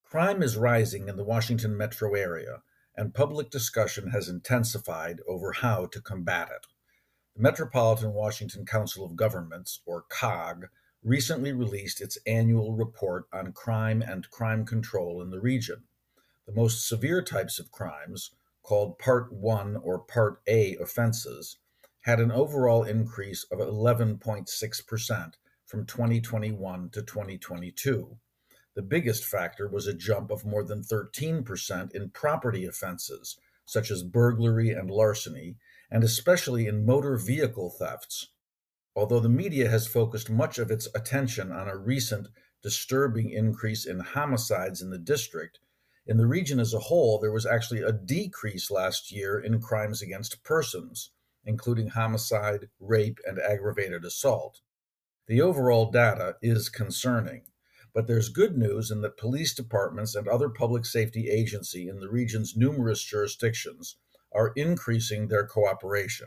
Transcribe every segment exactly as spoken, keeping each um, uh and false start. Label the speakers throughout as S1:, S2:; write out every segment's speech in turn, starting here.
S1: Crime is rising in the Washington metro area, and public discussion has intensified over how to combat it. The Metropolitan Washington Council of Governments, or C O G, recently released its annual report on crime and crime control in the region. The most severe types of crimes, called Part one or Part A offenses, had an overall increase of eleven point six percent from twenty twenty-one to twenty twenty-two. The biggest factor was a jump of more than thirteen percent in property offenses, such as burglary and larceny, and especially in motor vehicle thefts. Although the media has focused much of its attention on a recent, disturbing increase in homicides in the district, in the region as a whole, there was actually a decrease last year in crimes against persons, including homicide, rape, and aggravated assault. The overall data is concerning. But there's good news in that police departments and other public safety agencies in the region's numerous jurisdictions are increasing their cooperation.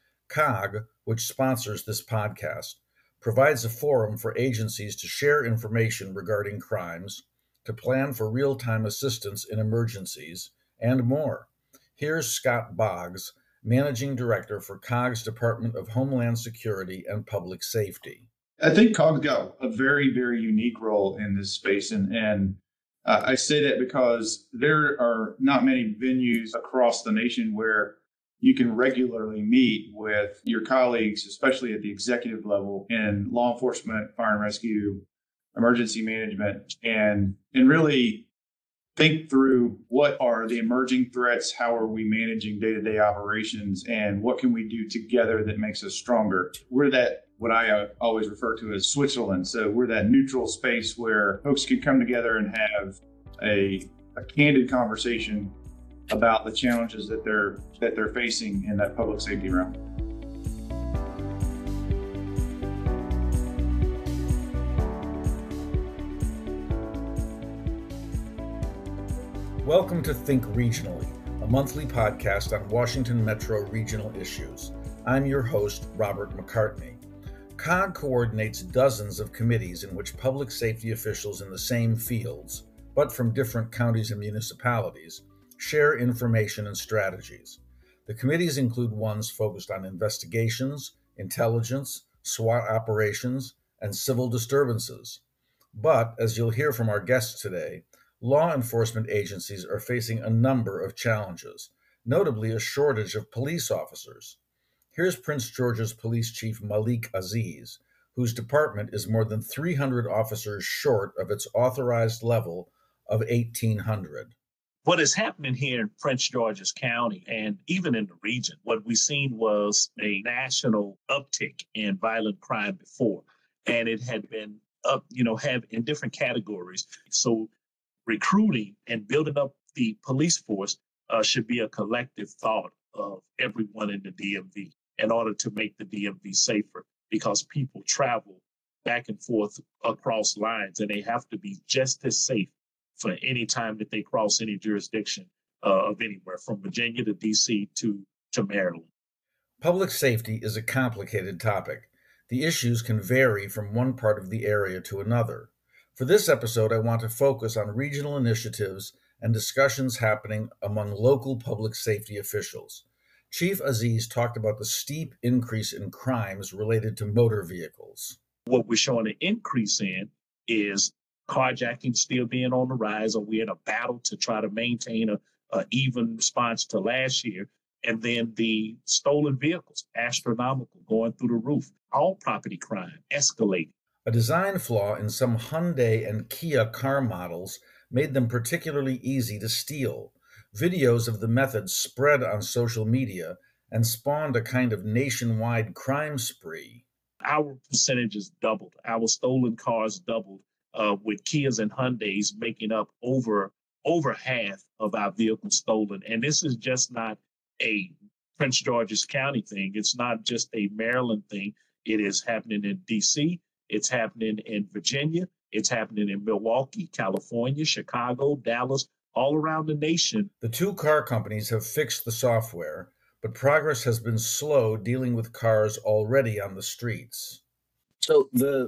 S1: C O G, which sponsors this podcast, provides a forum for agencies to share information regarding crimes, to plan for real-time assistance in emergencies, and more. Here's Scott Boggs, Managing Director for C O G's Department of Homeland Security and Public Safety.
S2: I think C O G's got a very, very unique role in this space. And, and uh, I say that because there are not many venues across the nation where you can regularly meet with your colleagues, especially at the executive level in law enforcement, fire and rescue, emergency management, and, and really think through what are the emerging threats, how are we managing day-to-day operations, and what can we do together that makes us stronger. We're that, what I uh, always refer to as Switzerland. So we're that neutral space where folks can come together and have a, a candid conversation about the challenges that they're that they're facing in that public safety realm.
S1: Welcome to Think Regionally, a monthly podcast on Washington Metro regional issues. I'm your host, Robert McCartney. C O G coordinates dozens of committees in which public safety officials in the same fields, but from different counties and municipalities, share information and strategies. The committees include ones focused on investigations, intelligence, SWAT operations, and civil disturbances. But, as you'll hear from our guests today, law enforcement agencies are facing a number of challenges, notably a shortage of police officers. Here's Prince George's Police Chief Malik Aziz, whose department is more than three hundred officers short of its authorized level of eighteen hundred.
S3: What is happening here in Prince George's County and even in the region, what we've seen was a national uptick in violent crime before, and it had been up, you know, have in different categories. So recruiting and building up the police force uh, should be a collective thought of everyone in the D M V in order to make the D M V safer, because people travel back and forth across lines and they have to be just as safe for any time that they cross any jurisdiction uh, of anywhere from Virginia to D C to, to Maryland.
S1: Public safety is a complicated topic. The issues can vary from one part of the area to another. For this episode, I want to focus on regional initiatives and discussions happening among local public safety officials. Chief Aziz talked about the steep increase in crimes related to motor vehicles.
S3: What we're showing an increase in is carjacking still being on the rise, or we're in a battle to try to maintain a, a even response to last year. And then the stolen vehicles, astronomical, going through the roof. All property crime escalating.
S1: A design flaw in some Hyundai and Kia car models made them particularly easy to steal. Videos of the method spread on social media and spawned a kind of nationwide crime spree.
S3: Our percentages doubled. Our stolen cars doubled, uh, with Kias and Hyundais making up over, over half of our vehicles stolen. And this is just not a Prince George's County thing. It's not just a Maryland thing. It is happening in D C, it's happening in Virginia, it's happening in Milwaukee, California, Chicago, Dallas, all around the nation.
S1: The two car companies have fixed the software, but progress has been slow dealing with cars already on the streets.
S4: So the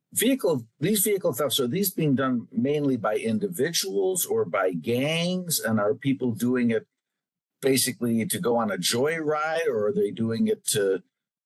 S4: Vehicle, these vehicle thefts, are these being done mainly by individuals or by gangs? And are people doing it basically to go on a joyride, or are they doing it to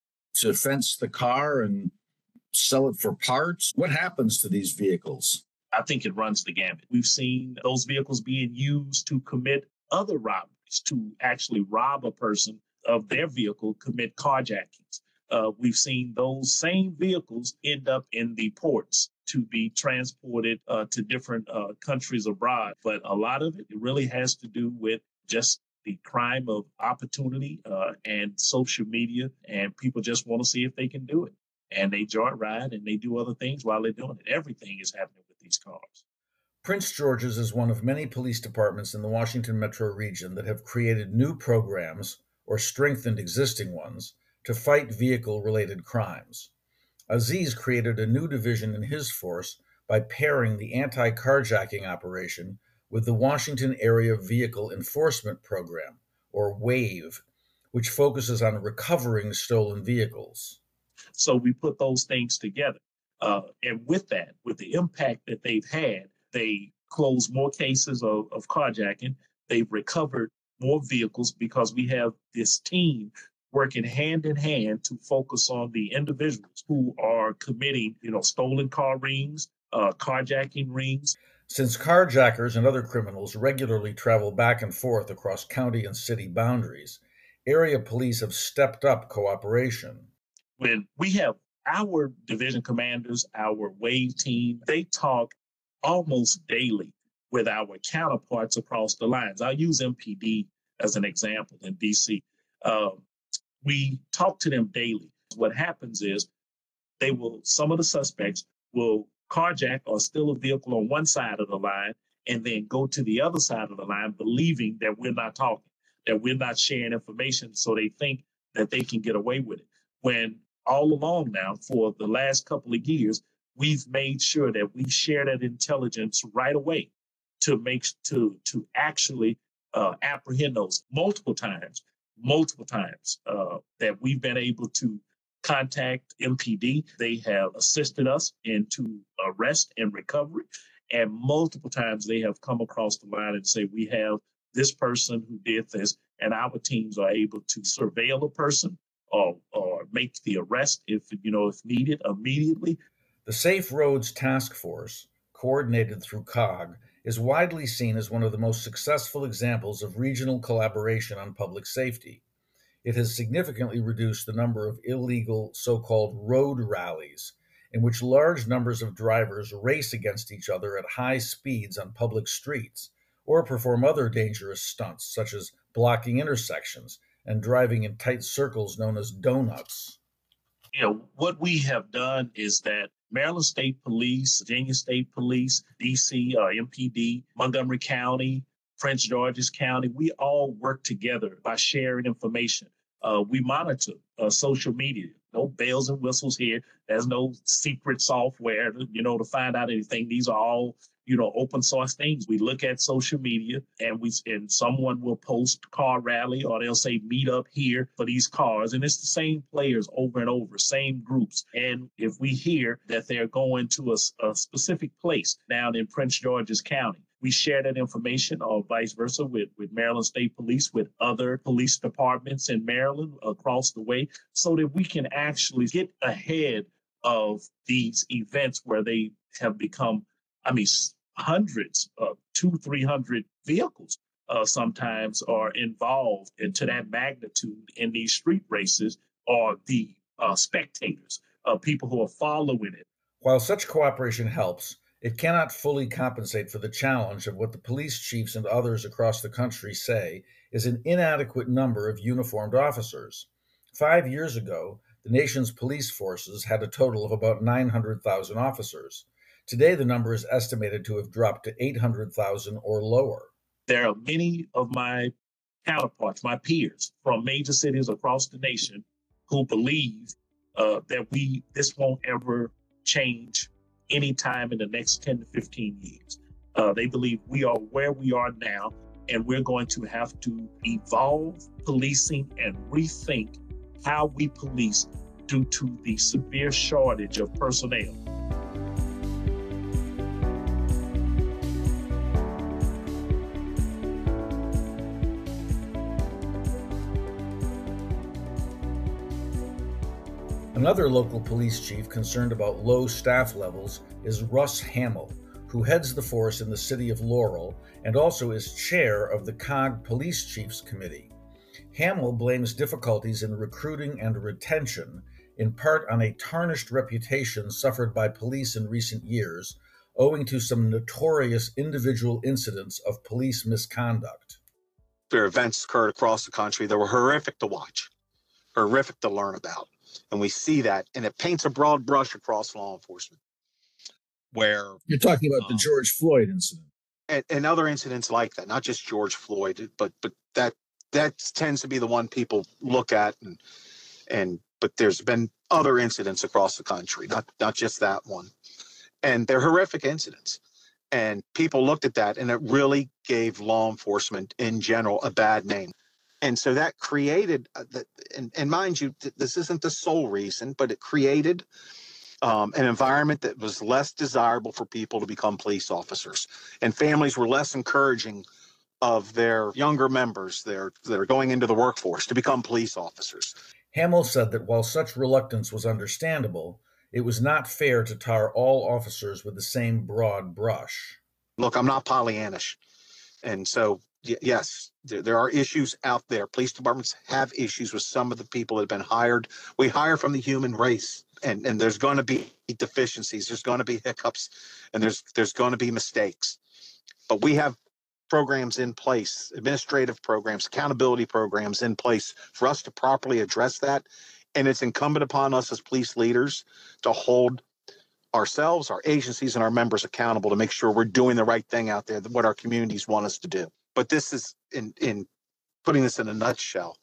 S4: to fence the car and sell it for parts? What happens to these vehicles?
S3: I think it runs the gamut. We've seen those vehicles being used to commit other robberies, to actually rob a person of their vehicle, commit carjackings. Uh, we've seen those same vehicles end up in the ports to be transported uh, to different uh, countries abroad. But a lot of it, it really has to do with just the crime of opportunity uh, and social media, and people just want to see if they can do it. And they joyride and they do other things while they're doing it. Everything is happening with these cars.
S1: Prince George's is one of many police departments in the Washington metro region that have created new programs or strengthened existing ones to fight vehicle-related crimes. Aziz created a new division in his force by pairing the anti-carjacking operation with the Washington Area Vehicle Enforcement Program, or WAVE, which focuses on recovering stolen vehicles.
S3: So we put those things together. Uh, and with that, with the impact that they've had, they closed more cases of, of carjacking. They've recovered more vehicles because we have this team working hand in hand to focus on the individuals who are committing, you know, stolen car rings, uh, carjacking rings.
S1: Since carjackers and other criminals regularly travel back and forth across county and city boundaries, area police have stepped up cooperation.
S3: When we have our division commanders, our WAVE team, they talk almost daily with our counterparts across the lines. I'll use M P D as an example in D C. Um, we talk to them daily. What happens is they will, some of the suspects will carjack or steal a vehicle on one side of the line and then go to the other side of the line, believing that we're not talking, that we're not sharing information, so they think that they can get away with it. When all along now, for the last couple of years, we've made sure that we share that intelligence right away to make to to actually uh, apprehend those multiple times, multiple times uh, that we've been able to contact M P D. They have assisted us into arrest and recovery, and multiple times they have come across the line and say, we have this person who did this, and our teams are able to surveil a person or or make the arrest if you know if needed immediately.
S1: The Safe Roads Task Force, coordinated through C O G, is widely seen as one of the most successful examples of regional collaboration on public safety. It has significantly reduced the number of illegal so-called road rallies, in which large numbers of drivers race against each other at high speeds on public streets, or perform other dangerous stunts, such as blocking intersections and driving in tight circles known as donuts.
S3: You know, what we have done is that Maryland State Police, Virginia State Police, D C, uh, M P D, Montgomery County, Prince George's County, we all work together by sharing information. Uh, we monitor uh, social media. No bells and whistles here. There's no secret software, you know, to find out anything. These are all, you know, open source things. We look at social media, and we and someone will post car rally, or they'll say meet up here for these cars, and it's the same players over and over, same groups. And if we hear that they're going to a, a specific place down in Prince George's County, we share that information, or vice versa, with, with Maryland State Police, with other police departments in Maryland across the way, so that we can actually get ahead of these events where they have become, I mean, hundreds of two, three hundred vehicles uh, sometimes are involved into that magnitude in these street races, or the uh, spectators, uh, people who are following it.
S1: While such cooperation helps, it cannot fully compensate for the challenge of what the police chiefs and others across the country say is an inadequate number of uniformed officers. Five years ago, the nation's police forces had a total of about nine hundred thousand officers. Today, the number is estimated to have dropped to eight hundred thousand or lower.
S3: There are many of my counterparts, my peers from major cities across the nation, who believe uh, that we this won't ever change anytime in the next ten to fifteen years. Uh, they believe we are where we are now, and we're going to have to evolve policing and rethink how we police due to the severe shortage of personnel.
S1: Another local police chief concerned about low staff levels is Russ Hamill, who heads the force in the city of Laurel and also is chair of the C O G Police Chiefs Committee. Hamill blames difficulties in recruiting and retention, in part on a tarnished reputation suffered by police in recent years, owing to some notorious individual incidents of police misconduct.
S5: There are events occurred across the country that were horrific to watch, horrific to learn about. And we see that, and it paints a broad brush across law enforcement. Where
S4: you're talking about um, the George Floyd incident.
S5: And, and other incidents like that, not just George Floyd, but but that that tends to be the one people look at, and and but there's been other incidents across the country, not not just that one, and they're horrific incidents, and people looked at that, and it really gave law enforcement in general a bad name, and so that created, that, and, and mind you, this isn't the sole reason, but it created Um, an environment that was less desirable for people to become police officers, and families were less encouraging of their younger members that are, that are going into the workforce to become police officers.
S1: Hamill said that while such reluctance was understandable, it was not fair to tar all officers with the same broad brush.
S5: Look, I'm not Pollyannish, and so y- yes, there, there are issues out there. Police departments have issues with some of the people that have been hired. We hire from the human race. And, and there's going to be deficiencies, there's going to be hiccups, and there's there's going to be mistakes. But we have programs in place, administrative programs, accountability programs in place for us to properly address that. And it's incumbent upon us as police leaders to hold ourselves, our agencies, and our members accountable to make sure we're doing the right thing out there, what our communities want us to do. But this is, in, in putting this in a nutshell,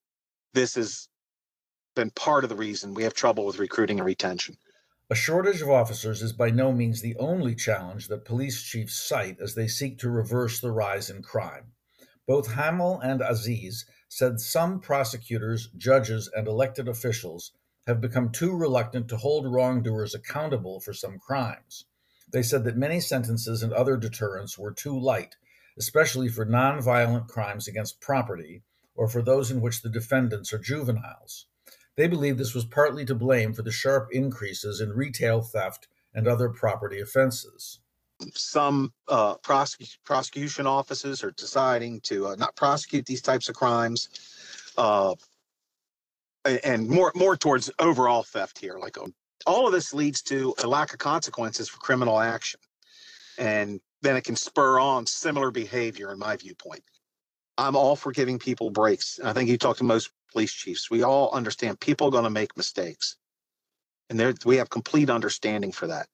S5: this is been part of the reason we have trouble with recruiting and retention.
S1: A shortage of officers is by no means the only challenge that police chiefs cite as they seek to reverse the rise in crime. Both Hamill and Aziz said some prosecutors, judges, and elected officials have become too reluctant to hold wrongdoers accountable for some crimes. They said that many sentences and other deterrents were too light, especially for nonviolent crimes against property or for those in which the defendants are juveniles. They believe this was partly to blame for the sharp increases in retail theft and other property offenses.
S5: Some uh, prosec- prosecution offices are deciding to uh, not prosecute these types of crimes, uh, and more more towards overall theft here. Like um, all of this leads to a lack of consequences for criminal action, and then it can spur on similar behavior, in my viewpoint. I'm all for giving people breaks. I think you talk to most police chiefs. We all understand people are going to make mistakes, and there we have complete understanding for that.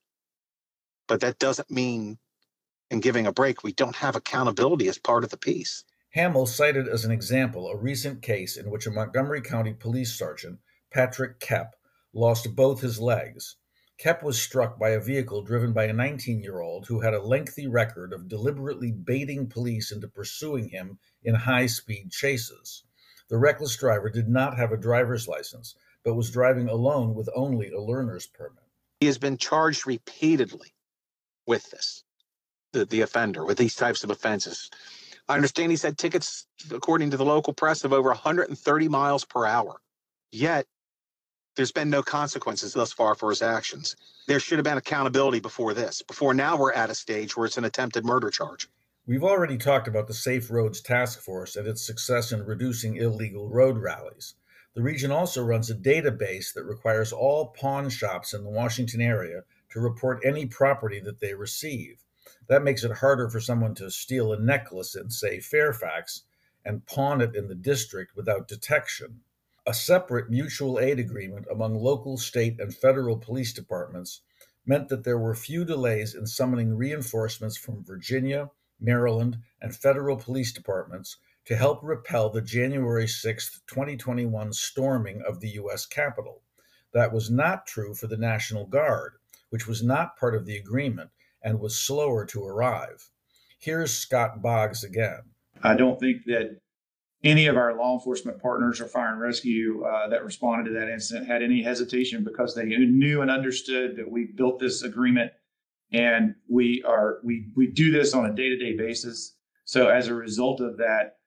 S5: But that doesn't mean in giving a break, we don't have accountability as part of the piece.
S1: Hamill cited as an example a recent case in which a Montgomery County police sergeant, Patrick Koepp, lost both his legs. Koepp was struck by a vehicle driven by a nineteen-year-old who had a lengthy record of deliberately baiting police into pursuing him in high-speed chases. The reckless driver did not have a driver's license, but was driving alone with only a learner's permit.
S5: He has been charged repeatedly with this, the, the offender, with these types of offenses. I understand he's had tickets, according to the local press, of over one hundred thirty miles per hour. Yet, there's been no consequences thus far for his actions. There should have been accountability before this. Before now, we're at a stage where it's an attempted murder charge.
S1: We've already talked about the Safe Roads Task Force and its success in reducing illegal road rallies. The region also runs a database that requires all pawn shops in the Washington area to report any property that they receive. That makes it harder for someone to steal a necklace in, say, Fairfax and pawn it in the district without detection. A separate mutual aid agreement among local, state, and federal police departments meant that there were few delays in summoning reinforcements from Virginia, Maryland, and federal police departments to help repel the January sixth, twenty twenty-one storming of the U S Capitol. That was not true for the National Guard, which was not part of the agreement and was slower to arrive. Here's Scott Boggs again.
S2: I don't think that any of our law enforcement partners or fire and rescue uh, that responded to that incident had any hesitation, because they knew and understood that we built this agreement and we are we we do this on a day-to-day basis. So as a result of that,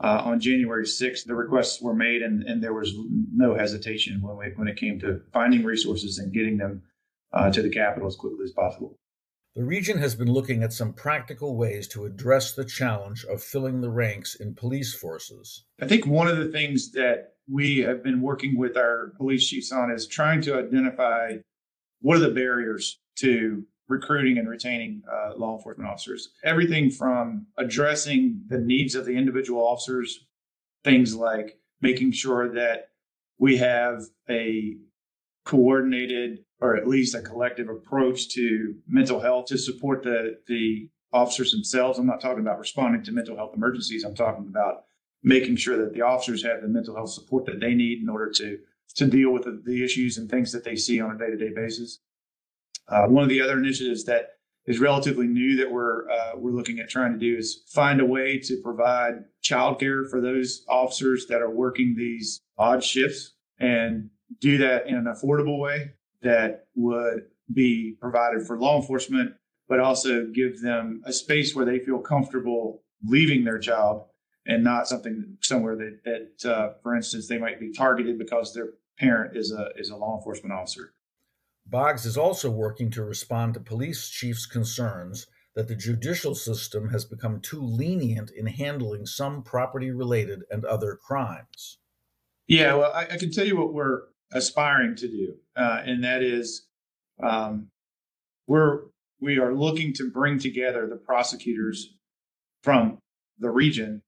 S2: uh, on January sixth, the requests were made, and, and there was no hesitation when we, when it came to finding resources and getting them uh, to the Capitol as quickly as possible.
S1: The region has been looking at some practical ways to address the challenge of filling the ranks in police forces.
S2: I think one of the things that we have been working with our police chiefs on is trying to identify what are the barriers to recruiting and retaining uh, law enforcement officers. Everything from addressing the needs of the individual officers, things like making sure that we have a coordinated or at least a collective approach to mental health to support the, the officers themselves. I'm not talking about responding to mental health emergencies. I'm talking about making sure that the officers have the mental health support that they need in order to, to deal with the, the issues and things that they see on a day-to-day basis. Uh, one of the other initiatives that is relatively new that we're uh, we're looking at trying to do is find a way to provide childcare for those officers that are working these odd shifts, and do that in an affordable way that would be provided for law enforcement, but also give them a space where they feel comfortable leaving their job and not something somewhere that, that uh, for instance, they might be targeted because their parent is a is a law enforcement officer.
S1: Boggs is also working to respond to police chiefs' concerns that the judicial system has become too lenient in handling some property-related and other crimes.
S2: Yeah, well, I, I can tell you what we're aspiring to do, uh, and that is um, we're we are looking to bring together the prosecutors from the region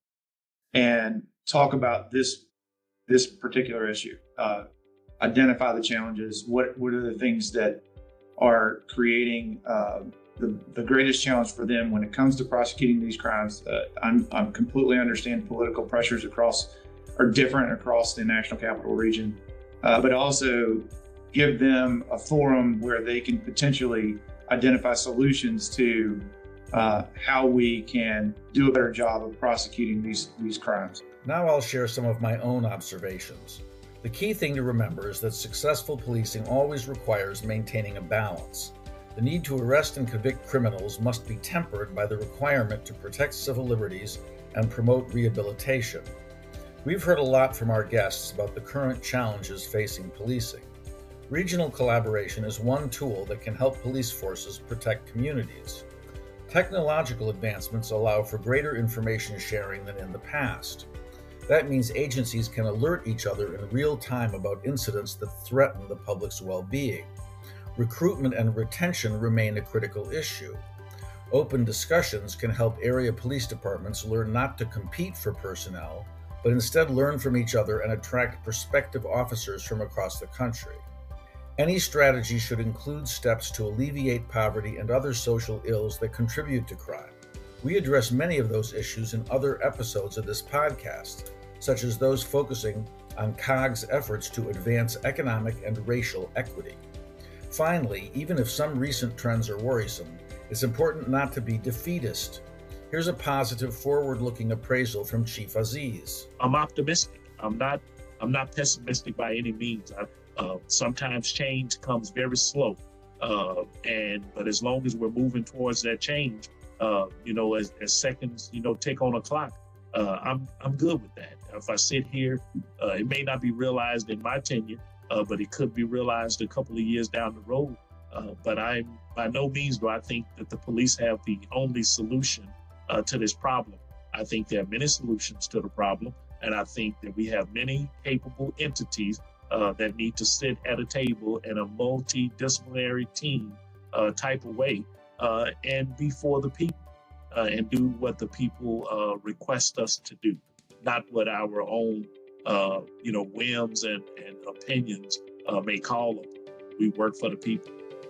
S2: and talk about this this particular issue. Uh, identify the challenges. What what are the things that are creating uh, the the greatest challenge for them when it comes to prosecuting these crimes? Uh, I'm I'm completely understand political pressures across are different across the National Capital Region, uh, but also give them a forum where they can potentially identify solutions to uh, how we can do a better job of prosecuting these these crimes.
S1: Now I'll share some of my own observations. The key thing to remember is that successful policing always requires maintaining a balance. The need to arrest and convict criminals must be tempered by the requirement to protect civil liberties and promote rehabilitation. We've heard a lot from our guests about the current challenges facing policing. Regional collaboration is one tool that can help police forces protect communities. Technological advancements allow for greater information sharing than in the past. That means agencies can alert each other in real time about incidents that threaten the public's well-being. Recruitment and retention remain a critical issue. Open discussions can help area police departments learn not to compete for personnel, but instead learn from each other and attract prospective officers from across the country. Any strategy should include steps to alleviate poverty and other social ills that contribute to crime. We address many of those issues in other episodes of this podcast, such as those focusing on C O G's efforts to advance economic and racial equity. Finally, even if some recent trends are worrisome, it's important not to be defeatist. Here's a positive, forward-looking appraisal from Chief Aziz.
S3: I'm optimistic. I'm not. I'm not pessimistic by any means. I, uh, sometimes change comes very slow, uh, and but as long as we're moving towards that change, uh, you know, as, as seconds, you know, tick on a clock, uh, I'm I'm good with that. If I sit here, uh, it may not be realized in my tenure, uh, but it could be realized a couple of years down the road. Uh, but I'm by no means do I think that the police have the only solution uh, to this problem. I think there are many solutions to the problem, and I think that we have many capable entities uh, that need to sit at a table in a multidisciplinary team uh, type of way uh, and be for the people uh, and do what the people uh, request us to do, not what our own uh, you know, whims and, and opinions uh, may call them. We work for the people.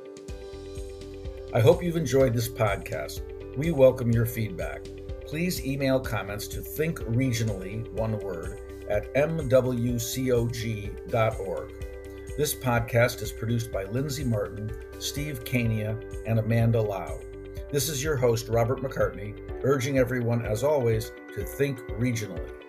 S1: I hope you've enjoyed this podcast. We welcome your feedback. Please email comments to thinkregionally, one word, at m w c o g dot org. This podcast is produced by Lindsay Martin, Steve Kania, and Amanda Lau. This is your host, Robert McCartney, urging everyone, as always, to think regionally.